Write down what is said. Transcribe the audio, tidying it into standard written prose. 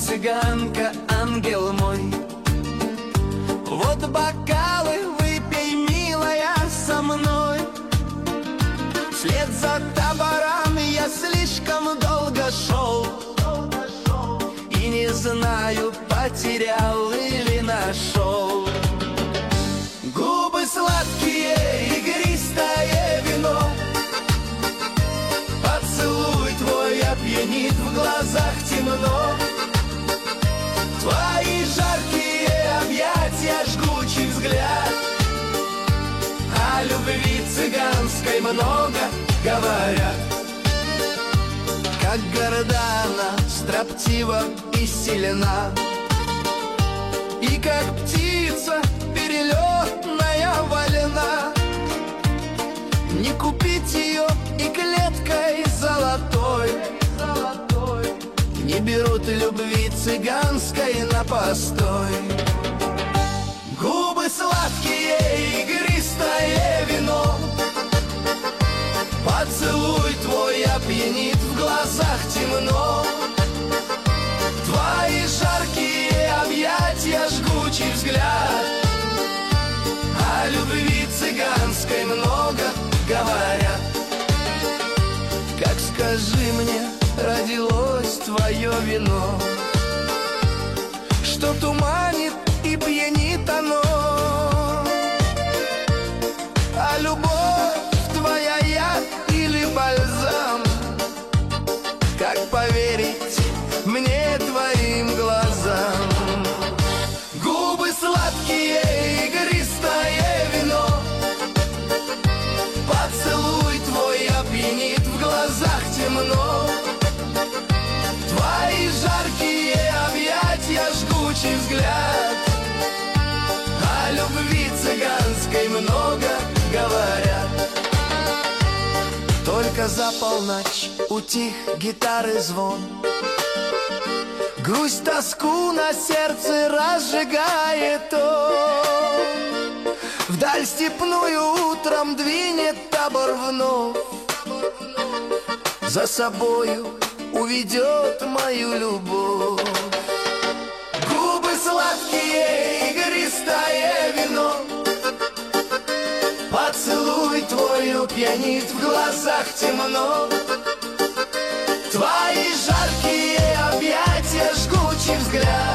цыганка, ангел мой. Вот бокалы выпей, милая, со мной. Вслед за таборами я слишком долго шел, и не знаю, потерял или нашел. Губы сладкие, игристое вино, поцелуй твой опьянит, в глазах темно. Твои жаркие объятия, жгучий взгляд, о любви цыганской много говорят. Как горда она, строптива и сильна, и как птица перелетная вольна. Не купить ее и клеткой золотой, не берут любви цыганской на постой. Губы сладкие, игристое вино, поцелуй твой опьянит, в глазах темно. Твои жаркие объятия, жгучий взгляд, о любви цыганской много говорят. Как, скажи мне, родилось твое вино, что туманит и пьянит оно? А любовь твоя яд или бальзам? Как поверить мне твоим глазам? Губы сладкие, игристое вино, поцелуй твой опьянит, в глазах темно. Твои жаркие объятия, жгучий взгляд, о любви цыганской много говорят. Только за полночь утих гитары звон, грусть, тоску на сердце разжигает он. Вдаль степную утром двинет табор вновь, за собою уведет мою любовь. Губы сладкие, игристое вино, поцелуй твой пьянит, в глазах темно. Твои жаркие объятия, жгучий взгляд,